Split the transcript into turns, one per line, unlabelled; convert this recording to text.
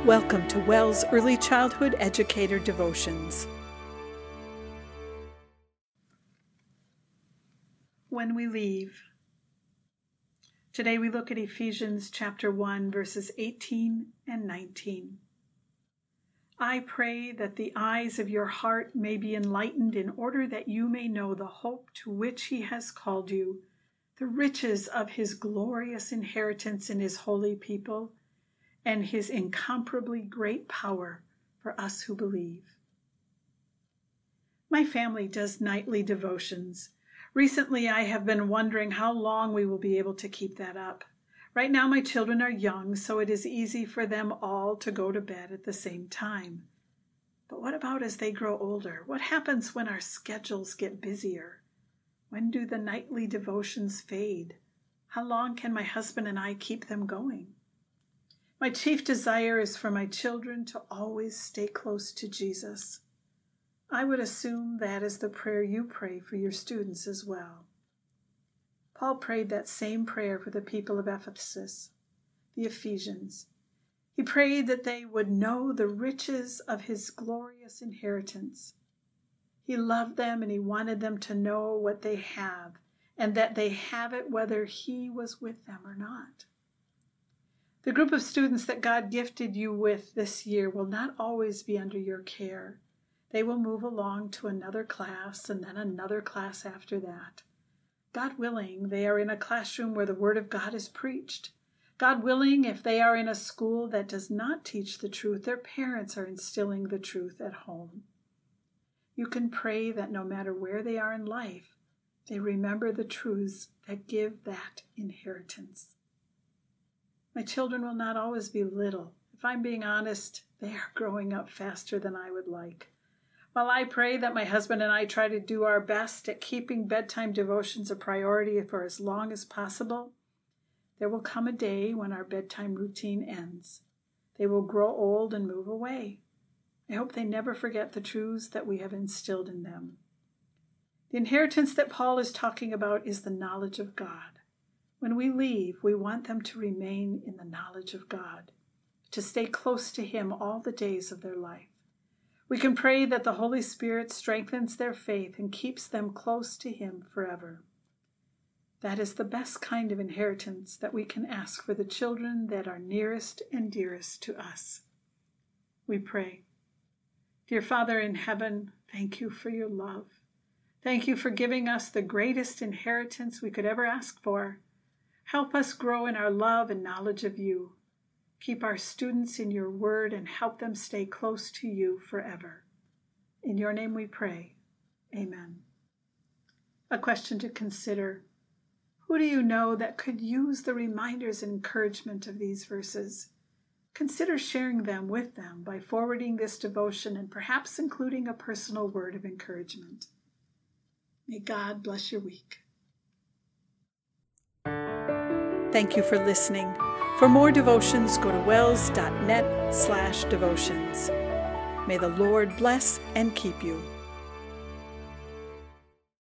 Welcome to WELS Early Childhood Educator Devotions. When we leave. Today we look at Ephesians chapter 1, verses 18 and 19. I pray that the eyes of your heart may be enlightened in order that you may know the hope to which he has called you, the riches of his glorious inheritance in his holy people, and his incomparably great power for us who believe. My family does nightly devotions. Recently, I have been wondering how long we will be able to keep that up. Right now, my children are young, so it is easy for them all to go to bed at the same time. But what about as they grow older? What happens when our schedules get busier? When do the nightly devotions fade? How long can my husband and I keep them going? My chief desire is for my children to always stay close to Jesus. I would assume that is the prayer you pray for your students as well. Paul prayed that same prayer for the people of Ephesus, the Ephesians. He prayed that they would know the riches of his glorious inheritance. He loved them and he wanted them to know what they have, and that they have it whether he was with them or not. The group of students that God gifted you with this year will not always be under your care. They will move along to another class and then another class after that. God willing, they are in a classroom where the Word of God is preached. God willing, if they are in a school that does not teach the truth, their parents are instilling the truth at home. You can pray that no matter where they are in life, they remember the truths that give that inheritance. My children will not always be little. If I'm being honest, they are growing up faster than I would like. While I pray that my husband and I try to do our best at keeping bedtime devotions a priority for as long as possible, there will come a day when our bedtime routine ends. They will grow old and move away. I hope they never forget the truths that we have instilled in them. The inheritance that Paul is talking about is the knowledge of God. When we leave, we want them to remain in the knowledge of God, to stay close to him all the days of their life. We can pray that the Holy Spirit strengthens their faith and keeps them close to him forever. That is the best kind of inheritance that we can ask for the children that are nearest and dearest to us. We pray. Dear Father in heaven, thank you for your love. Thank you for giving us the greatest inheritance we could ever ask for. Help us grow in our love and knowledge of you. Keep our students in your word and help them stay close to you forever. In your name we pray. Amen. A question to consider. Who do you know that could use the reminders and encouragement of these verses? Consider sharing them with them by forwarding this devotion and perhaps including a personal word of encouragement. May God bless your week. Thank you for listening. For more devotions, go to wels.net/devotions. May the Lord bless and keep you.